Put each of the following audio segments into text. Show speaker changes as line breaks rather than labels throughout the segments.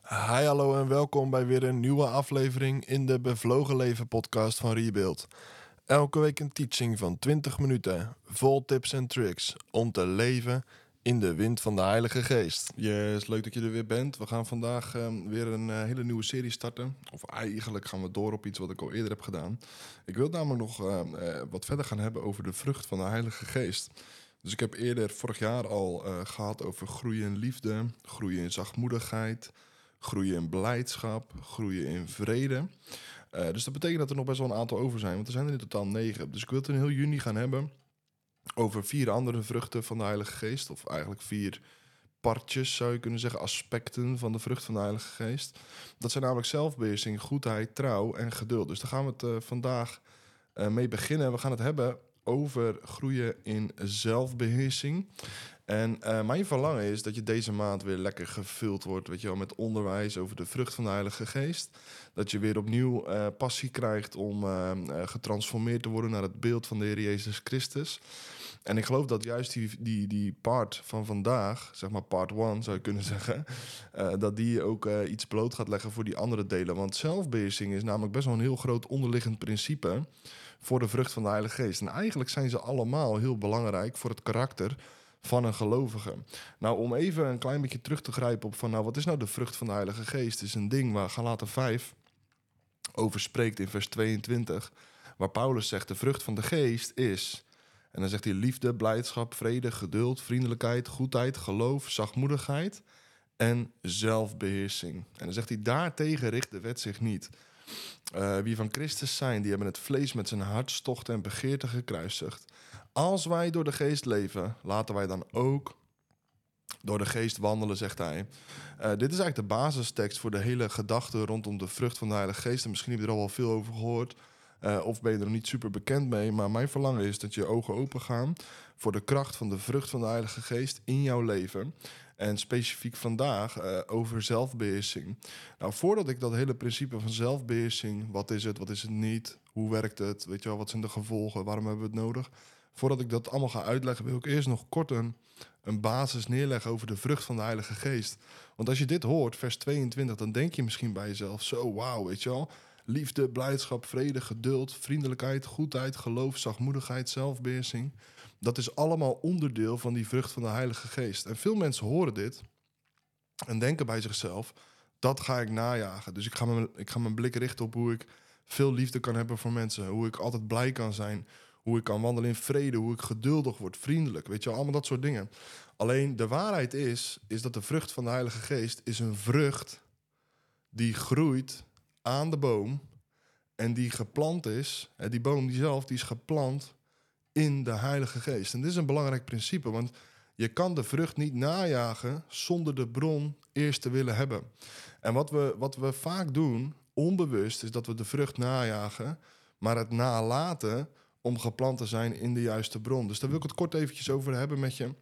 Hi, hallo en welkom bij weer een nieuwe aflevering in de Bevlogen Leven podcast van Rebuild. Elke week een teaching van 20 minuten, vol tips en tricks om te leven in de wind van de Heilige Geest.
Yes, leuk dat je er weer bent. We gaan vandaag weer een hele nieuwe serie starten. Of eigenlijk gaan we door op iets wat ik al eerder heb gedaan. Ik wil namelijk nog wat verder gaan hebben over de vrucht van de Heilige Geest. Dus ik heb eerder vorig jaar al gehad over groeien in liefde, groeien in zachtmoedigheid, groeien in blijdschap, groeien in vrede. Dus dat betekent dat er nog best wel een aantal over zijn, want er zijn er in totaal 9. Dus ik wil het in heel juni gaan hebben over 4 andere vruchten van de Heilige Geest. Of eigenlijk 4 partjes, zou je kunnen zeggen, aspecten van de vrucht van de Heilige Geest. Dat zijn namelijk zelfbeheersing, goedheid, trouw en geduld. Dus daar gaan we het vandaag mee beginnen. We gaan het hebben over groeien in zelfbeheersing. En mijn verlangen is dat je deze maand weer lekker gevuld wordt, weet je wel, met onderwijs over de vrucht van de Heilige Geest. Dat je weer opnieuw passie krijgt om getransformeerd te worden naar het beeld van de Heer Jezus Christus. En ik geloof dat juist die part van vandaag, zeg maar part 1 zou je kunnen zeggen, dat die ook iets bloot gaat leggen voor die andere delen. Want zelfbeheersing is namelijk best wel een heel groot onderliggend principe voor de vrucht van de Heilige Geest. En eigenlijk zijn ze allemaal heel belangrijk voor het karakter van een gelovige. Nou, om even een klein beetje terug te grijpen op van, nou, wat is nou de vrucht van de Heilige Geest? Is een ding waar Galaten 5 over spreekt in vers 22, waar Paulus zegt, de vrucht van de Geest is... En dan zegt hij liefde, blijdschap, vrede, geduld, vriendelijkheid, goedheid, geloof, zachtmoedigheid en zelfbeheersing. En dan zegt hij, daartegen richt de wet zich niet. Wie van Christus zijn, die hebben het vlees met zijn hartstochten en begeerten gekruisigd. Als wij door de geest leven, laten wij dan ook door de geest wandelen, zegt hij. Dit is eigenlijk de basistekst voor de hele gedachte rondom de vrucht van de Heilige Geest. En misschien heb je er al wel veel over gehoord. Of ben je er nog niet super bekend mee. Maar mijn verlangen is dat je ogen open gaan voor de kracht van de vrucht van de Heilige Geest in jouw leven. En specifiek vandaag over zelfbeheersing. Nou, voordat ik dat hele principe van zelfbeheersing, wat is het niet, hoe werkt het, weet je wel, wat zijn de gevolgen, waarom hebben we het nodig? Voordat ik dat allemaal ga uitleggen, wil ik eerst nog kort een basis neerleggen over de vrucht van de Heilige Geest. Want als je dit hoort, vers 22, dan denk je misschien bij jezelf, zo wauw, weet je wel. Liefde, blijdschap, vrede, geduld, vriendelijkheid, goedheid, geloof, zachtmoedigheid, zelfbeheersing. Dat is allemaal onderdeel van die vrucht van de Heilige Geest. En veel mensen horen dit en denken bij zichzelf, dat ga ik najagen. Dus ik ga mijn blik richten op hoe ik veel liefde kan hebben voor mensen. Hoe ik altijd blij kan zijn. Hoe ik kan wandelen in vrede. Hoe ik geduldig word, vriendelijk. Weet je wel, allemaal dat soort dingen. Alleen de waarheid is dat de vrucht van de Heilige Geest is een vrucht die groeit aan de boom en die geplant is. Die boom die is geplant in de Heilige Geest. En dit is een belangrijk principe, want je kan de vrucht niet najagen zonder de bron eerst te willen hebben. En wat we vaak doen, onbewust, is dat we de vrucht najagen, maar het nalaten om geplant te zijn in de juiste bron. Dus daar wil ik het kort eventjes over hebben met je.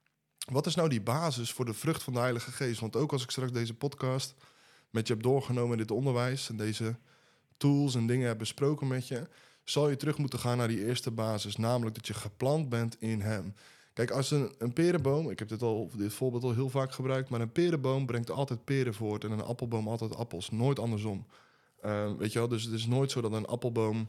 Wat is nou die basis voor de vrucht van de Heilige Geest? Want ook als ik straks deze podcast met je heb doorgenomen in dit onderwijs en deze tools en dingen heb besproken met je, zal je terug moeten gaan naar die eerste basis, namelijk dat je geplant bent in hem. Kijk, als een perenboom, ik heb dit voorbeeld al heel vaak gebruikt, maar een perenboom brengt altijd peren voort en een appelboom altijd appels, nooit andersom. Weet je wel, dus het is nooit zo dat een appelboom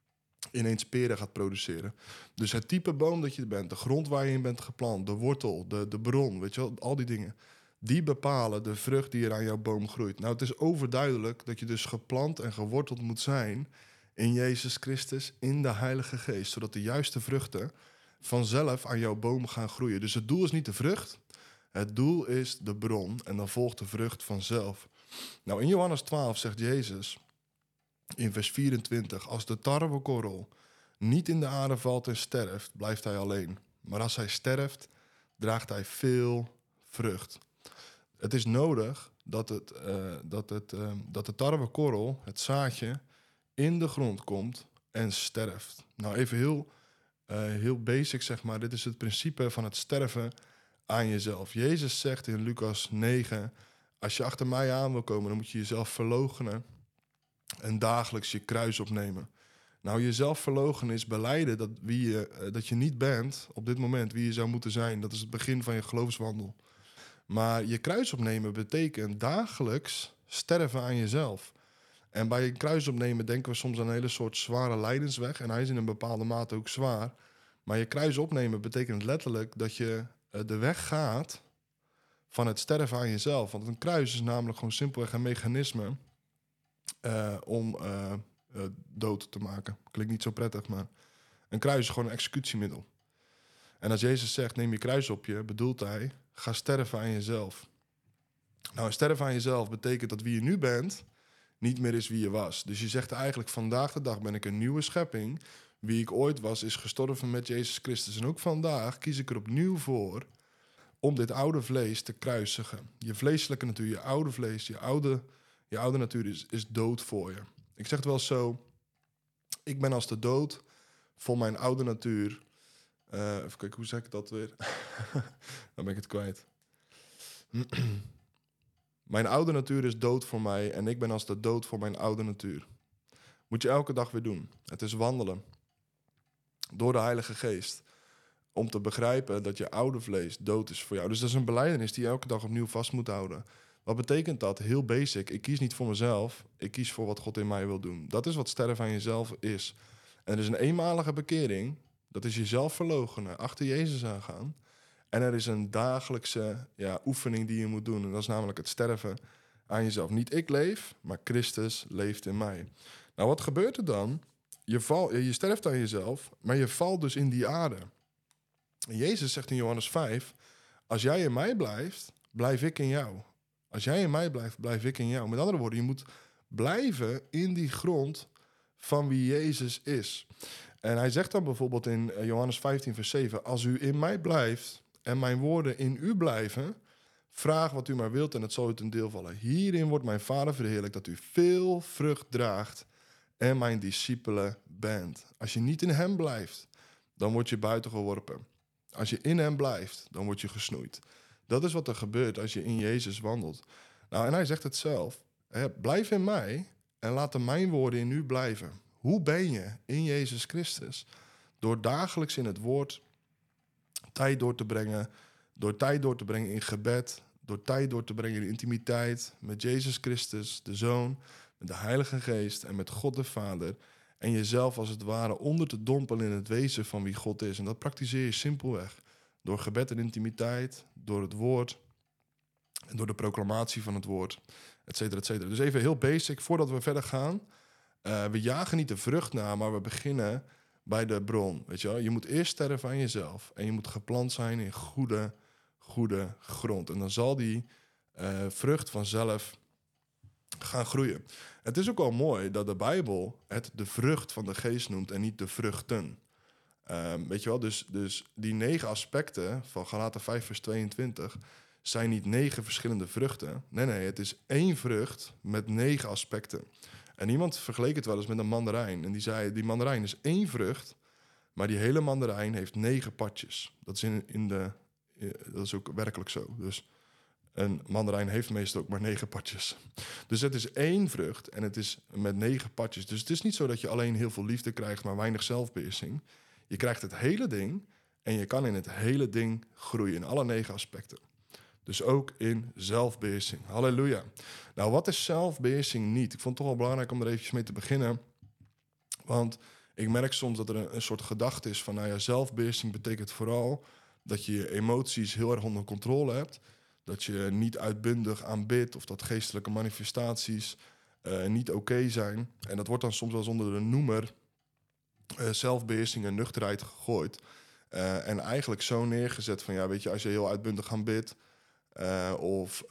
ineens peren gaat produceren. Dus het type boom dat je bent, de grond waar je in bent geplant, de wortel, de bron, weet je wel, al die dingen, die bepalen de vrucht die er aan jouw boom groeit. Nou, het is overduidelijk dat je dus geplant en geworteld moet zijn in Jezus Christus, in de Heilige Geest, zodat de juiste vruchten vanzelf aan jouw boom gaan groeien. Dus het doel is niet de vrucht, het doel is de bron en dan volgt de vrucht vanzelf. Nou, in Johannes 12 zegt Jezus in vers 24, als de tarwekorrel niet in de aarde valt en sterft, blijft hij alleen. Maar als hij sterft, draagt hij veel vrucht. Het is nodig dat de tarwekorrel, het zaadje, in de grond komt en sterft. Nou, even heel basic, zeg maar. Dit is het principe van het sterven aan jezelf. Jezus zegt in Lucas 9, als je achter mij aan wil komen, dan moet je jezelf verloochenen en dagelijks je kruis opnemen. Nou, jezelf verloochenen is belijden dat je niet bent op dit moment wie je zou moeten zijn. Dat is het begin van je geloofswandel. Maar je kruis opnemen betekent dagelijks sterven aan jezelf. En bij een kruis opnemen denken we soms aan een hele soort zware lijdensweg. En hij is in een bepaalde mate ook zwaar. Maar je kruis opnemen betekent letterlijk dat je de weg gaat van het sterven aan jezelf. Want een kruis is namelijk gewoon simpelweg een mechanisme om dood te maken. Klinkt niet zo prettig, maar een kruis is gewoon een executiemiddel. En als Jezus zegt, neem je kruis op je, bedoelt hij, ga sterven aan jezelf. Nou, sterven aan jezelf betekent dat wie je nu bent niet meer is wie je was. Dus je zegt eigenlijk, vandaag de dag ben ik een nieuwe schepping. Wie ik ooit was, is gestorven met Jezus Christus. En ook vandaag kies ik er opnieuw voor om dit oude vlees te kruisigen. Je vleeselijke natuur, je oude vlees, je oude natuur is dood voor je. Ik zeg het wel zo, ik ben als de dood voor mijn oude natuur. Even kijken, hoe zeg ik dat weer? Dan ben ik het kwijt. Mijn oude natuur is dood voor mij en ik ben als de dood voor mijn oude natuur. Moet je elke dag weer doen. Het is wandelen door de Heilige Geest om te begrijpen dat je oude vlees dood is voor jou. Dus dat is een belijdenis die je elke dag opnieuw vast moet houden. Wat betekent dat? Heel basic. Ik kies niet voor mezelf. Ik kies voor wat God in mij wil doen. Dat is wat sterven aan jezelf is. En er is een eenmalige bekering. Dat is jezelf verloochenen, achter Jezus aangaan. En er is een dagelijkse oefening die je moet doen. En dat is namelijk het sterven aan jezelf. Niet ik leef, maar Christus leeft in mij. Nou, wat gebeurt er dan? Je sterft aan jezelf, maar je valt dus in die aarde. En Jezus zegt in Johannes 5... als jij in mij blijft, blijf ik in jou. Als jij in mij blijft, blijf ik in jou. Met andere woorden, je moet blijven in die grond van wie Jezus is. En hij zegt dan bijvoorbeeld in Johannes 15 vers 7... als u in mij blijft en mijn woorden in u blijven... vraag wat u maar wilt en het zal u ten deel vallen. Hierin wordt mijn Vader verheerlijkt dat u veel vrucht draagt... en mijn discipelen bent. Als je niet in hem blijft, dan word je buiten geworpen. Als je in hem blijft, dan word je gesnoeid. Dat is wat er gebeurt als je in Jezus wandelt. Nou, en hij zegt het zelf. Blijf in mij en laten mijn woorden in u blijven. Hoe ben je in Jezus Christus? Door dagelijks in het woord tijd door te brengen. Door tijd door te brengen in gebed. Door tijd door te brengen in intimiteit met Jezus Christus, de Zoon, met de Heilige Geest en met God de Vader. En jezelf als het ware onder te dompelen in het wezen van wie God is. En dat praktiseer je simpelweg. Door gebed en intimiteit, door het woord en door de proclamatie van het woord, et cetera, et cetera. Dus even heel basic, voordat we verder gaan. We jagen niet de vrucht na, maar we beginnen bij de bron. Weet je wel? Je moet eerst sterven aan jezelf. En je moet geplant zijn in goede grond. En dan zal die vrucht vanzelf gaan groeien. Het is ook wel mooi dat de Bijbel het de vrucht van de geest noemt en niet de vruchten. Weet je wel, dus die 9 aspecten van Galaten 5 vers 22 zijn niet 9 verschillende vruchten. Nee, het is 1 vrucht met 9 aspecten. En iemand vergeleek het wel eens met een mandarijn. En die zei, die mandarijn is 1 vrucht, maar die hele mandarijn heeft 9 partjes. Dat is, dat is ook werkelijk zo. Dus een mandarijn heeft meestal ook maar 9 partjes. Dus het is 1 vrucht en het is met 9 partjes. Dus het is niet zo dat je alleen heel veel liefde krijgt, maar weinig zelfbeheersing. Je krijgt het hele ding en je kan in het hele ding groeien, in alle 9 aspecten. Dus ook in zelfbeheersing. Halleluja. Nou, wat is zelfbeheersing niet? Ik vond het toch wel belangrijk om er eventjes mee te beginnen. Want ik merk soms dat er een soort gedachte is van, zelfbeheersing betekent vooral dat je je emoties heel erg onder controle hebt. Dat je niet uitbundig aanbidt of dat geestelijke manifestaties niet oké zijn. En dat wordt dan soms wel onder de noemer zelfbeheersing en nuchterheid gegooid. En eigenlijk zo neergezet van, weet je, als je heel uitbundig aanbidt of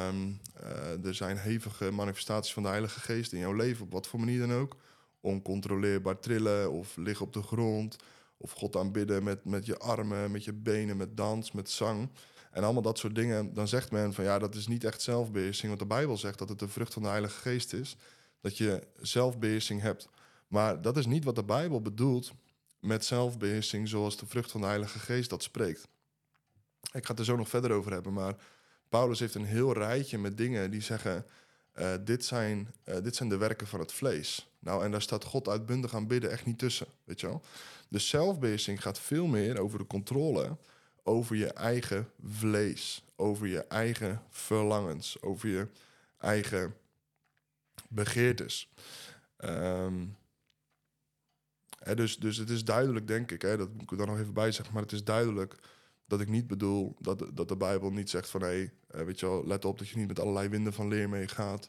er zijn hevige manifestaties van de Heilige Geest in jouw leven, op wat voor manier dan ook, oncontroleerbaar trillen of liggen op de grond of God aanbidden met je armen, met je benen, met dans, met zang en allemaal dat soort dingen, dan zegt men van dat is niet echt zelfbeheersing, want de Bijbel zegt dat het de vrucht van de Heilige Geest is, dat je zelfbeheersing hebt. Maar dat is niet wat de Bijbel bedoelt met zelfbeheersing zoals de vrucht van de Heilige Geest dat spreekt. Ik ga het er zo nog verder over hebben, maar Paulus heeft een heel rijtje met dingen die zeggen, dit zijn de werken van het vlees. Nou, en daar staat God uitbundig aanbidden echt niet tussen, weet je wel. Dus zelfbeheersing gaat veel meer over de controle over je eigen vlees, over je eigen verlangens, over je eigen begeertes. Dus het is duidelijk, denk ik, dat moet ik er dan nog even bij zeggen, maar het is duidelijk dat ik niet bedoel dat de Bijbel niet zegt van weet je wel, let op dat je niet met allerlei winden van leer meegaat.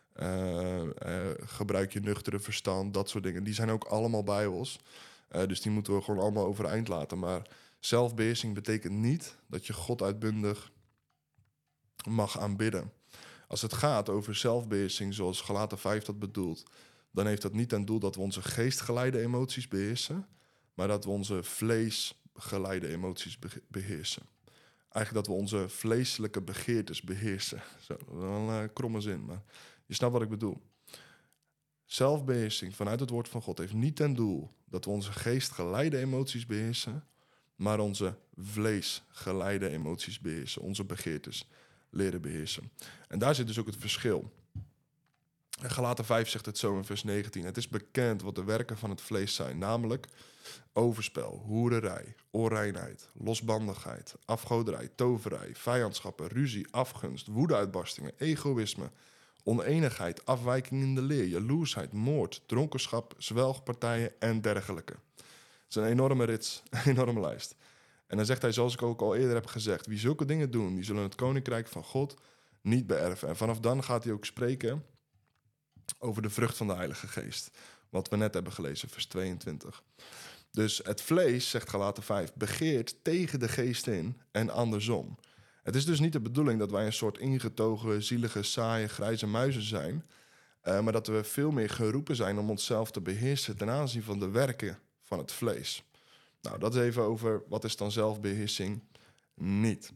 Gebruik je nuchtere verstand, dat soort dingen. Die zijn ook allemaal Bijbels. Dus die moeten we gewoon allemaal overeind laten. Maar zelfbeheersing betekent niet dat je God uitbundig mag aanbidden. Als het gaat over zelfbeheersing, zoals Galaten 5 dat bedoelt, dan heeft dat niet ten doel dat we onze geestgeleide emoties beheersen, maar dat we onze vleesgeleide emoties beheersen. Eigenlijk dat we onze vleeselijke begeertes beheersen. Zo, wel een kromme zin, maar je snapt wat ik bedoel. Zelfbeheersing vanuit het woord van God heeft niet ten doel dat we onze geestgeleide emoties beheersen, maar onze vleesgeleide emoties beheersen, onze begeertes leren beheersen. En daar zit dus ook het verschil. Galaten 5 zegt het zo in vers 19. Het is bekend wat de werken van het vlees zijn, namelijk overspel, hoererij, onreinheid, losbandigheid, afgoderij, toverij, vijandschappen, ruzie, afgunst, woedeuitbarstingen, egoïsme, oneenigheid, afwijking in de leer, jaloersheid, moord, dronkenschap, zwelgpartijen en dergelijke. Het is een enorme rits, een enorme lijst. En dan zegt hij, zoals ik ook al eerder heb gezegd, wie zulke dingen doen, die zullen het koninkrijk van God niet beërven. En vanaf dan gaat hij ook spreken over de vrucht van de Heilige Geest. Wat we net hebben gelezen, vers 22. Dus het vlees, zegt Galaten 5, begeert tegen de geest in en andersom. Het is dus niet de bedoeling dat wij een soort ingetogen, zielige, saaie, grijze muizen zijn, maar dat we veel meer geroepen zijn om onszelf te beheersen ten aanzien van de werken van het vlees. Nou, dat is even over wat is dan zelfbeheersing niet.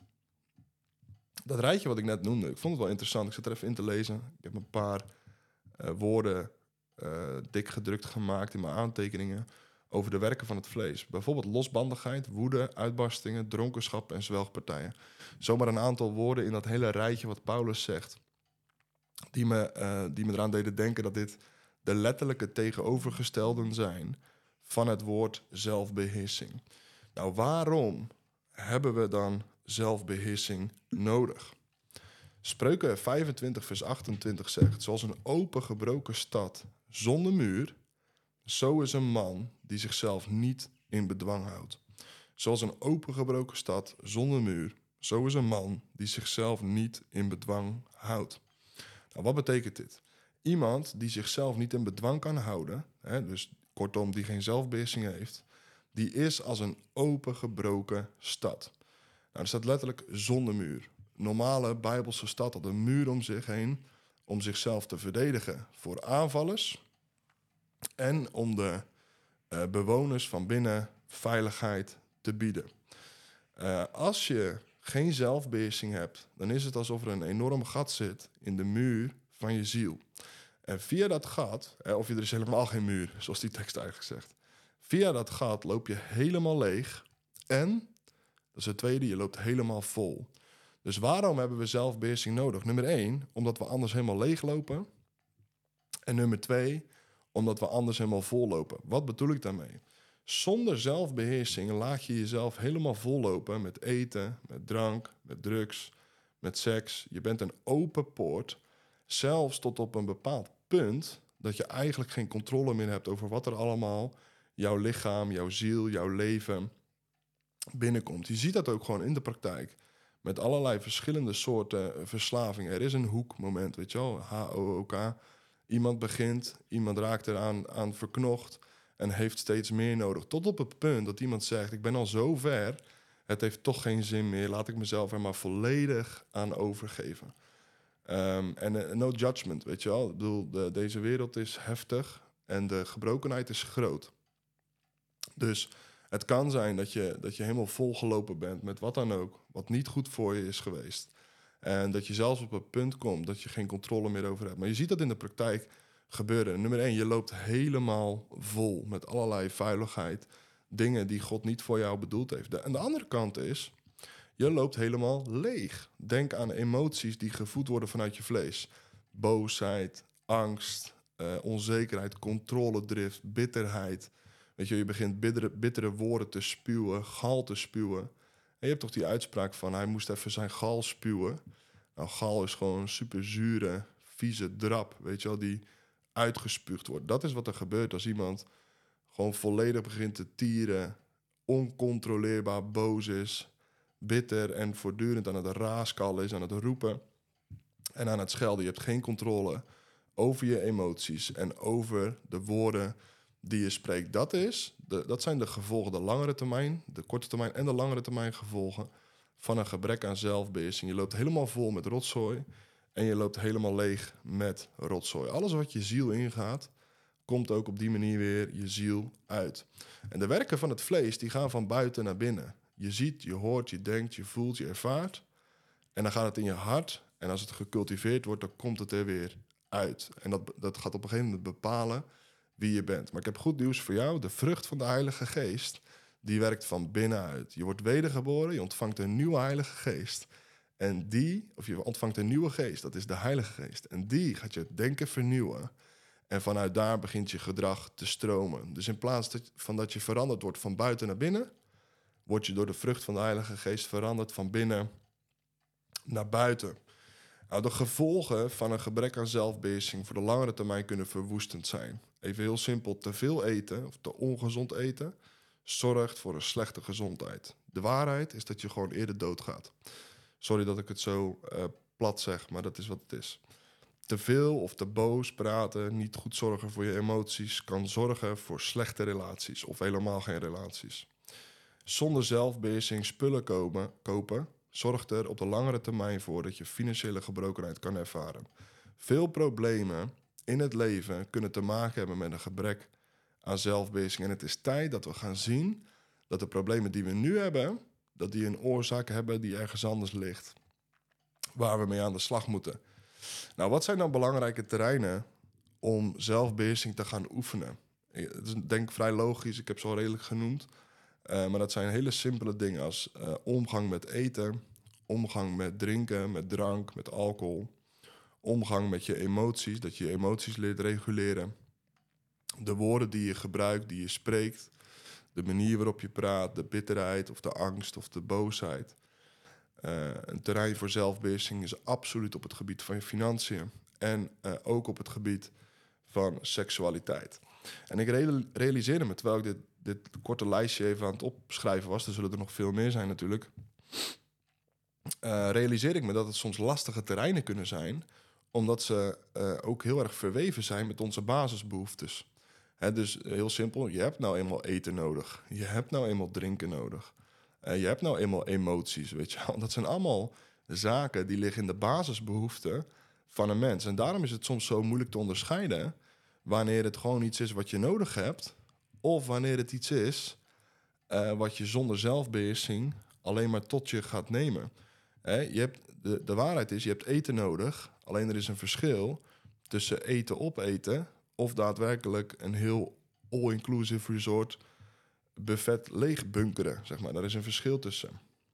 Dat rijtje wat ik net noemde, ik vond het wel interessant. Ik zat er even in te lezen. Ik heb een paar woorden dik gedrukt gemaakt in mijn aantekeningen over de werken van het vlees. Bijvoorbeeld losbandigheid, woede, uitbarstingen, dronkenschap en zwelgpartijen. Zomaar een aantal woorden in dat hele rijtje wat Paulus zegt, die me eraan deden denken dat dit de letterlijke tegenovergestelden zijn van het woord zelfbeheersing. Nou, waarom hebben we dan zelfbeheersing nodig? Spreuken 25 vers 28 zegt, zoals een opengebroken stad zonder muur, zo is een man die zichzelf niet in bedwang houdt. Zoals een opengebroken stad zonder muur, zo is een man die zichzelf niet in bedwang houdt. Nou, wat betekent dit? Iemand die zichzelf niet in bedwang kan houden, dus kortom die geen zelfbeheersing heeft, die is als een opengebroken stad. Nou, er staat letterlijk zonder muur. Normale Bijbelse stad had een muur om zich heen om zichzelf te verdedigen voor aanvallers en om de bewoners van binnen veiligheid te bieden. Als je geen zelfbeheersing hebt, dan is het alsof er een enorm gat zit in de muur van je ziel. En via dat gat, of er is helemaal geen muur, zoals die tekst eigenlijk zegt. Via dat gat loop je helemaal leeg en, dat is het tweede, je loopt helemaal vol. Dus waarom hebben we zelfbeheersing nodig? Nummer 1, omdat we anders helemaal leeg lopen. En nummer 2, omdat we anders helemaal vol lopen. Wat bedoel ik daarmee? Zonder zelfbeheersing laat je jezelf helemaal vollopen met eten, met drank, met drugs, met seks. Je bent een open poort, zelfs tot op een bepaald punt dat je eigenlijk geen controle meer hebt over wat er allemaal jouw lichaam, jouw ziel, jouw leven binnenkomt. Je ziet dat ook gewoon in de praktijk met allerlei verschillende soorten verslavingen. Er is een hoekmoment, weet je wel, HOOK. Iemand begint, iemand raakt eraan aan verknocht en heeft steeds meer nodig. Tot op het punt dat iemand zegt, ik ben al zo ver, het heeft toch geen zin meer. Laat ik mezelf er maar volledig aan overgeven. En no judgment, weet je wel. Ik bedoel, deze wereld is heftig en de gebrokenheid is groot. Dus het kan zijn dat je helemaal volgelopen bent met wat dan ook, wat niet goed voor je is geweest. En dat je zelfs op het punt komt dat je geen controle meer over hebt. Maar je ziet dat in de praktijk gebeuren. Nummer 1, je loopt helemaal vol met allerlei vuiligheid. Dingen die God niet voor jou bedoeld heeft. En de andere kant is, je loopt helemaal leeg. Denk aan emoties die gevoed worden vanuit je vlees. Boosheid, angst, onzekerheid, controledrift, bitterheid. Weet je begint bittere woorden te spuwen, gal te spuwen. je hebt toch die uitspraak van hij moest even zijn gal spuwen. Nou, gal is gewoon een super zure, vieze drap, weet je wel, die uitgespuugd wordt. Dat is wat er gebeurt als iemand gewoon volledig begint te tieren, oncontroleerbaar boos is, bitter en voortdurend aan het raaskallen is, aan het roepen en aan het schelden. Je hebt geen controle over je emoties en over de woorden die je spreekt. Dat zijn de gevolgen, de langere termijn, de korte termijn en de langere termijn gevolgen van een gebrek aan zelfbeheersing. Je loopt helemaal vol met rotzooi en je loopt helemaal leeg met rotzooi. Alles wat je ziel ingaat, komt ook op die manier weer je ziel uit. En de werken van het vlees, die gaan van buiten naar binnen. Je ziet, je hoort, je denkt, je voelt, je ervaart. En dan gaat het in je hart. En als het gecultiveerd wordt, dan komt het er weer uit. En dat gaat op een gegeven moment bepalen wie je bent. Maar ik heb goed nieuws voor jou. De vrucht van de Heilige Geest, die werkt van binnenuit. Je wordt wedergeboren, je ontvangt een nieuwe Heilige Geest. En je ontvangt een nieuwe geest, dat is de Heilige Geest. En die gaat je denken vernieuwen. En vanuit daar begint je gedrag te stromen. Dus in plaats van dat je veranderd wordt van buiten naar binnen, word je door de vrucht van de Heilige Geest veranderd van binnen naar buiten. Nou, de gevolgen van een gebrek aan zelfbeheersing voor de langere termijn kunnen verwoestend zijn. Even heel simpel, te veel eten of te ongezond eten zorgt voor een slechte gezondheid. De waarheid is dat je gewoon eerder doodgaat. Sorry dat ik het zo plat zeg, maar dat is wat het is. Te veel of te boos praten, niet goed zorgen voor je emoties, kan zorgen voor slechte relaties of helemaal geen relaties. Zonder zelfbeheersing spullen kopen zorgt er op de langere termijn voor dat je financiële gebrokenheid kan ervaren. Veel problemen in het leven kunnen te maken hebben met een gebrek aan zelfbeheersing. En het is tijd dat we gaan zien dat de problemen die we nu hebben, dat die een oorzaak hebben die ergens anders ligt, waar we mee aan de slag moeten. Nou, wat zijn dan belangrijke terreinen om zelfbeheersing te gaan oefenen? Het is denk ik vrij logisch, ik heb ze al redelijk genoemd. Maar dat zijn hele simpele dingen als omgang met eten, omgang met drinken, met drank, met alcohol. Omgang met je emoties, dat je je emoties leert reguleren. De woorden die je gebruikt, die je spreekt. De manier waarop je praat, de bitterheid of de angst of de boosheid. Een terrein voor zelfbeheersing is absoluut op het gebied van je financiën. En ook op het gebied van seksualiteit. En ik realiseerde me, terwijl ik dit korte lijstje even aan het opschrijven was, er zullen er nog veel meer zijn natuurlijk, realiseer ik me dat het soms lastige terreinen kunnen zijn, omdat ze ook heel erg verweven zijn met onze basisbehoeftes. Dus heel simpel, je hebt nou eenmaal eten nodig. Je hebt nou eenmaal drinken nodig. Je hebt nou eenmaal emoties, weet je wel. Dat zijn allemaal zaken die liggen in de basisbehoeften van een mens. En daarom is het soms zo moeilijk te onderscheiden wanneer het gewoon iets is wat je nodig hebt, of wanneer het iets is wat je zonder zelfbeheersing alleen maar tot je gaat nemen. Je hebt, de waarheid is, je hebt eten nodig. Alleen er is een verschil tussen eten opeten of daadwerkelijk een heel all-inclusive resort buffet leeg bunkeren, zeg maar. Daar is een verschil tussen.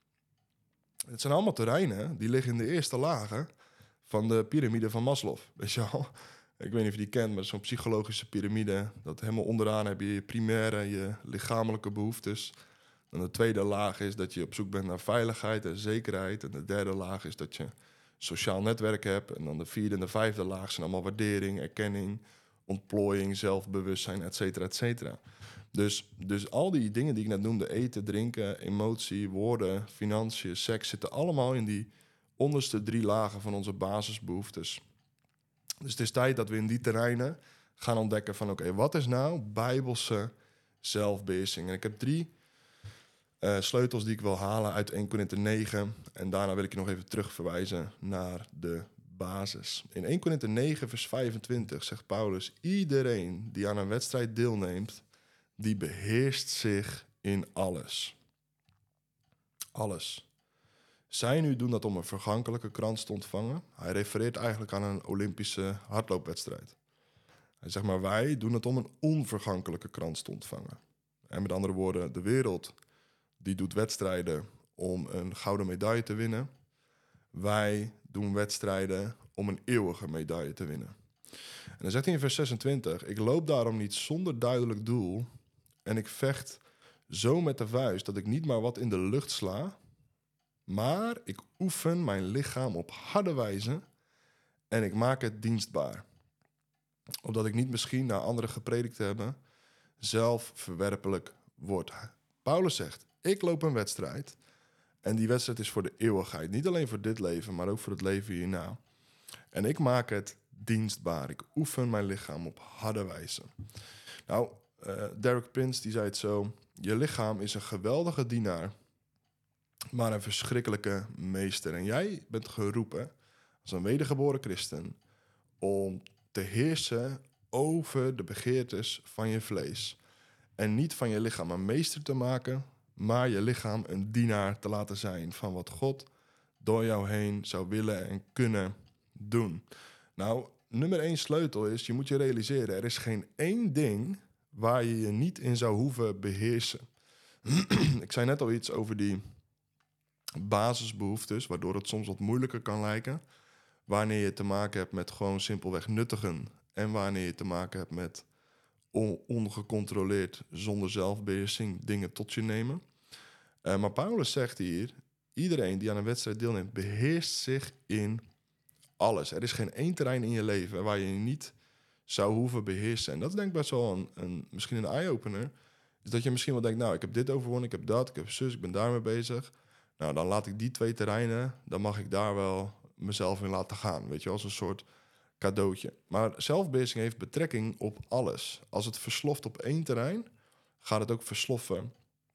Het zijn allemaal terreinen die liggen in de eerste lagen van de piramide van Maslow. Weet je wel? Ik weet niet of je die kent, maar zo'n psychologische piramide. Dat helemaal onderaan heb je je primaire, je lichamelijke behoeftes. En de tweede laag is dat je op zoek bent naar veiligheid en zekerheid. En de derde laag is dat je sociaal netwerk hebt. En dan de vierde en de vijfde laag zijn allemaal waardering, erkenning, ontplooiing, zelfbewustzijn, et cetera, et cetera. Dus al die dingen die ik net noemde, eten, drinken, emotie, woorden, financiën, seks, zitten allemaal in die onderste 3 lagen van onze basisbehoeftes. Dus het is tijd dat we in die terreinen gaan ontdekken van oké, wat is nou bijbelse zelfbeheersing? En ik heb 3 sleutels die ik wil halen uit 1 Korinther 9. En daarna wil ik je nog even terugverwijzen naar de basis. In 1 Korinther 9 vers 25 zegt Paulus: iedereen die aan een wedstrijd deelneemt, die beheerst zich in alles. Alles. Zij nu doen dat om een vergankelijke krans te ontvangen. Hij refereert eigenlijk aan een Olympische hardloopwedstrijd. Hij zegt maar, wij doen het om een onvergankelijke krans te ontvangen. En met andere woorden, de wereld die doet wedstrijden om een gouden medaille te winnen. Wij doen wedstrijden om een eeuwige medaille te winnen. En dan zegt hij in vers 26, ik loop daarom niet zonder duidelijk doel en ik vecht zo met de vuist dat ik niet maar wat in de lucht sla, Maar ik oefen mijn lichaam op harde wijze en ik maak het dienstbaar. Opdat ik niet misschien naar anderen gepredikt te hebben, zelf verwerpelijk word. Paulus zegt, ik loop een wedstrijd en die wedstrijd is voor de eeuwigheid. Niet alleen voor dit leven, maar ook voor het leven hierna. En ik maak het dienstbaar. Ik oefen mijn lichaam op harde wijze. Nou, Derek Prince die zei het zo, je lichaam is een geweldige dienaar, maar een verschrikkelijke meester. En jij bent geroepen als een wedergeboren christen om te heersen over de begeertes van je vlees. En niet van je lichaam een meester te maken, maar je lichaam een dienaar te laten zijn van wat God door jou heen zou willen en kunnen doen. Nou, nummer 1 sleutel is, je moet je realiseren, er is geen één ding waar je je niet in zou hoeven beheersen. Ik zei net al iets over die basisbehoeftes, waardoor het soms wat moeilijker kan lijken. Wanneer je te maken hebt met gewoon simpelweg nuttigen. En wanneer je te maken hebt met ongecontroleerd, zonder zelfbeheersing, dingen tot je nemen. Maar Paulus zegt hier, iedereen die aan een wedstrijd deelneemt, beheerst zich in alles. Er is geen één terrein in je leven waar je je niet zou hoeven beheersen. En dat is denk ik best wel misschien een eye-opener. Is dat je misschien wel denkt, nou, ik heb dit overwonnen, ik heb dat, ik heb zus, ik ben daarmee bezig. Nou, dan laat ik die 2 terreinen, dan mag ik daar wel mezelf in laten gaan. Weet je, als een soort cadeautje. Maar zelfbeheersing heeft betrekking op alles. Als het versloft op 1 terrein, gaat het ook versloffen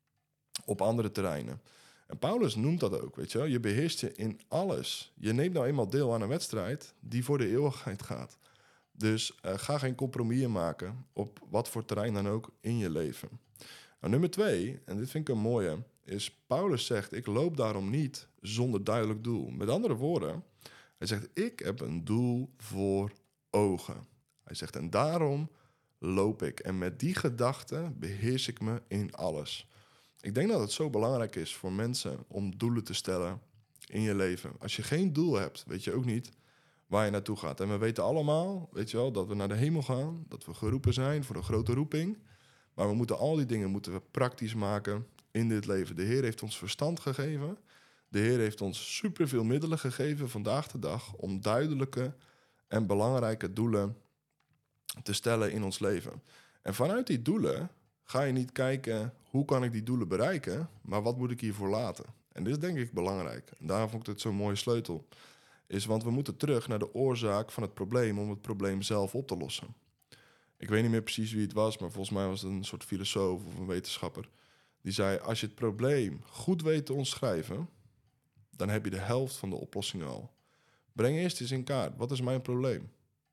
op andere terreinen. En Paulus noemt dat ook, weet je wel. Je beheerst je in alles. Je neemt nou eenmaal deel aan een wedstrijd die voor de eeuwigheid gaat. Dus ga geen compromissen maken op wat voor terrein dan ook in je leven. Nou, nummer 2, en dit vind ik een mooie, is Paulus zegt, ik loop daarom niet zonder duidelijk doel. Met andere woorden, hij zegt, ik heb een doel voor ogen. Hij zegt, en daarom loop ik. En met die gedachte beheers ik me in alles. Ik denk dat het zo belangrijk is voor mensen om doelen te stellen in je leven. Als je geen doel hebt, weet je ook niet waar je naartoe gaat. En we weten allemaal, weet je wel, dat we naar de hemel gaan, dat we geroepen zijn voor een grote roeping. Maar we moeten al die dingen praktisch maken in dit leven. De Heer heeft ons verstand gegeven. De Heer heeft ons superveel middelen gegeven vandaag de dag om duidelijke en belangrijke doelen te stellen in ons leven. En vanuit die doelen ga je niet kijken hoe kan ik die doelen bereiken, maar wat moet ik hiervoor laten. En dit is denk ik belangrijk. En daarom vond ik dit zo'n mooie sleutel. Want we moeten terug naar de oorzaak van het probleem om het probleem zelf op te lossen. Ik weet niet meer precies wie het was, maar volgens mij was het een soort filosoof of een wetenschapper. Die zei, als je het probleem goed weet te omschrijven, dan heb je de helft van de oplossing al. Breng eerst eens in kaart, wat is mijn probleem?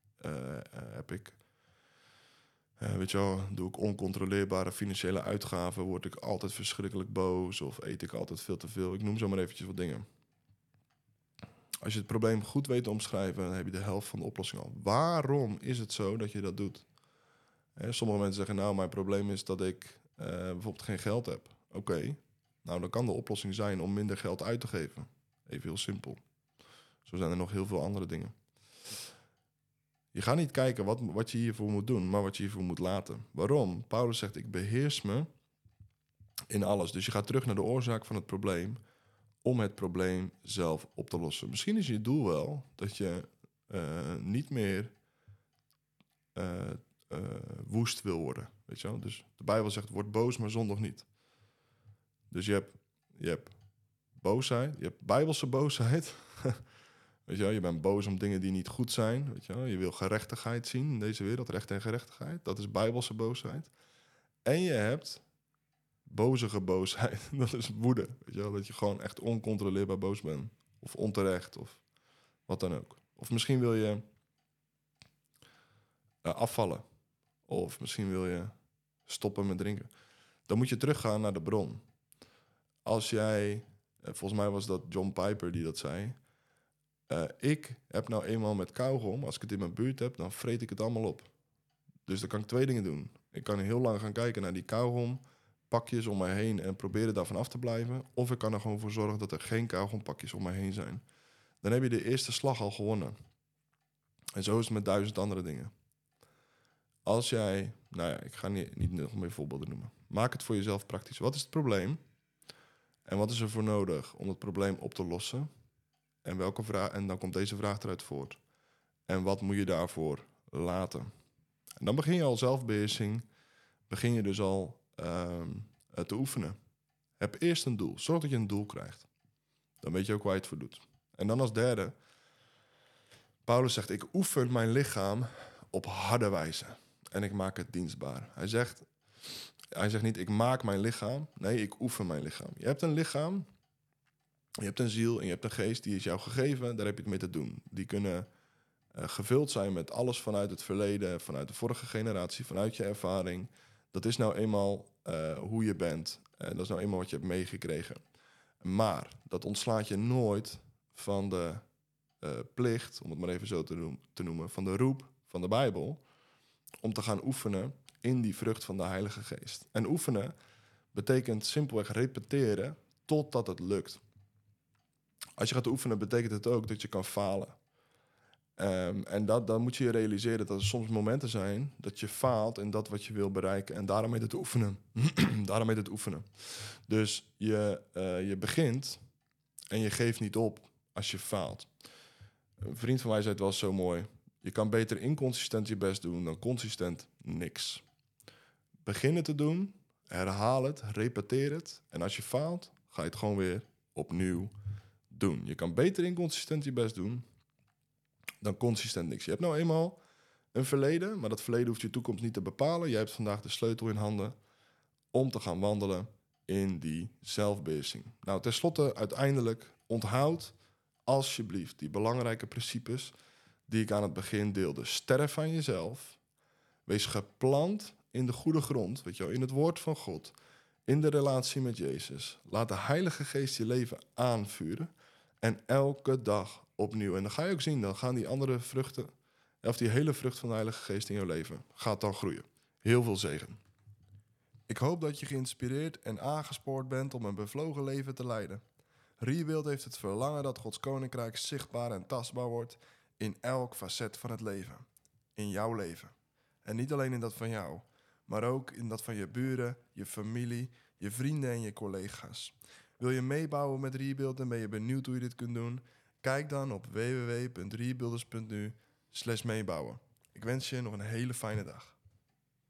Weet je wel, doe ik oncontroleerbare financiële uitgaven, word ik altijd verschrikkelijk boos of eet ik altijd veel te veel? Ik noem zo maar eventjes wat dingen. Als je het probleem goed weet te omschrijven, dan heb je de helft van de oplossing al. Waarom is het zo dat je dat doet? Sommige mensen zeggen, nou, mijn probleem is dat ik bijvoorbeeld geen geld heb. Oké, nou dan kan de oplossing zijn om minder geld uit te geven. Even heel simpel. Zo zijn er nog heel veel andere dingen. Je gaat niet kijken wat je hiervoor moet doen, maar wat je hiervoor moet laten. Waarom? Paulus zegt, ik beheers me in alles. Dus je gaat terug naar de oorzaak van het probleem om het probleem zelf op te lossen. Misschien is je doel wel dat je niet meer woest wil worden. Weet je wel? Dus de Bijbel zegt, word boos, maar zondig niet. Dus je hebt boosheid, je hebt bijbelse boosheid. Weet je wel, je bent boos om dingen die niet goed zijn. Weet je wel? Je wil gerechtigheid zien in deze wereld, recht en gerechtigheid. Dat is bijbelse boosheid. En je hebt bozige boosheid. Dat is woede. Weet je wel? Dat je gewoon echt oncontroleerbaar boos bent. Of onterecht, of wat dan ook. Of misschien wil je afvallen. Of misschien wil je stoppen met drinken. Dan moet je teruggaan naar de bron. Als jij, volgens mij was dat John Piper die dat zei. Ik heb nou eenmaal met kauwgom, als ik het in mijn buurt heb, dan vreet ik het allemaal op. Dus dan kan ik 2 dingen doen. Ik kan heel lang gaan kijken naar die kauwgompakjes om mij heen en proberen daarvan af te blijven. Of ik kan er gewoon voor zorgen dat er geen kauwgompakjes om mij heen zijn. Dan heb je de eerste slag al gewonnen. En zo is het met 1000 andere dingen. Als jij, nou ja, ik ga niet nog meer voorbeelden noemen. Maak het voor jezelf praktisch. Wat is het probleem? En wat is er voor nodig om het probleem op te lossen? En en dan komt deze vraag eruit voort. En wat moet je daarvoor laten? En dan begin je al zelfbeheersing. Begin je dus al te oefenen. Heb eerst een doel. Zorg dat je een doel krijgt. Dan weet je ook waar je het voor doet. En dan als derde. Paulus zegt, ik oefen mijn lichaam op harde wijze. En ik maak het dienstbaar. Hij zegt niet, ik maak mijn lichaam. Nee, ik oefen mijn lichaam. Je hebt een lichaam. Je hebt een ziel en je hebt een geest. Die is jou gegeven. Daar heb je het mee te doen. Die kunnen gevuld zijn met alles vanuit het verleden. Vanuit de vorige generatie. Vanuit je ervaring. Dat is nou eenmaal hoe je bent. Dat is nou eenmaal wat je hebt meegekregen. Maar dat ontslaat je nooit van de plicht, om het maar even zo te noemen, van de roep van de Bijbel, om te gaan oefenen in die vrucht van de Heilige Geest. En oefenen betekent simpelweg repeteren totdat het lukt. Als je gaat oefenen, betekent het ook dat je kan falen. En dan moet je je realiseren dat er soms momenten zijn dat je faalt in dat wat je wil bereiken. En daarom heet het oefenen. Daarom heet het oefenen. Dus je begint en je geeft niet op als je faalt. Een vriend van mij zei het wel zo mooi. Je kan beter inconsistent je best doen dan consistent niks. Begin het te doen, herhaal het, repeteer het. En als je faalt, ga je het gewoon weer opnieuw doen. Je kan beter inconsistent je best doen dan consistent niks. Je hebt nou eenmaal een verleden, maar dat verleden hoeft je toekomst niet te bepalen. Jij hebt vandaag de sleutel in handen om te gaan wandelen in die zelfbeheersing. Nou, tenslotte, uiteindelijk, onthoud alsjeblieft die belangrijke principes die ik aan het begin deelde. Sterf aan jezelf. Wees geplant in de goede grond, weet je wel, in het woord van God, in de relatie met Jezus. Laat de Heilige Geest je leven aanvuren en elke dag opnieuw. En dan ga je ook zien, dan gaan die andere vruchten, of die hele vrucht van de Heilige Geest in jouw leven, gaat dan groeien. Heel veel zegen.
Ik hoop dat je geïnspireerd en aangespoord bent om een bevlogen leven te leiden. Rebuild heeft het verlangen dat Gods koninkrijk zichtbaar en tastbaar wordt in elk facet van het leven. In jouw leven. En niet alleen in dat van jou, maar ook in dat van je buren, je familie, je vrienden en je collega's. Wil je meebouwen met Rebuild en ben je benieuwd hoe je dit kunt doen? Kijk dan op www.rebuilders.nu/meebouwen. Ik wens je nog een hele fijne dag.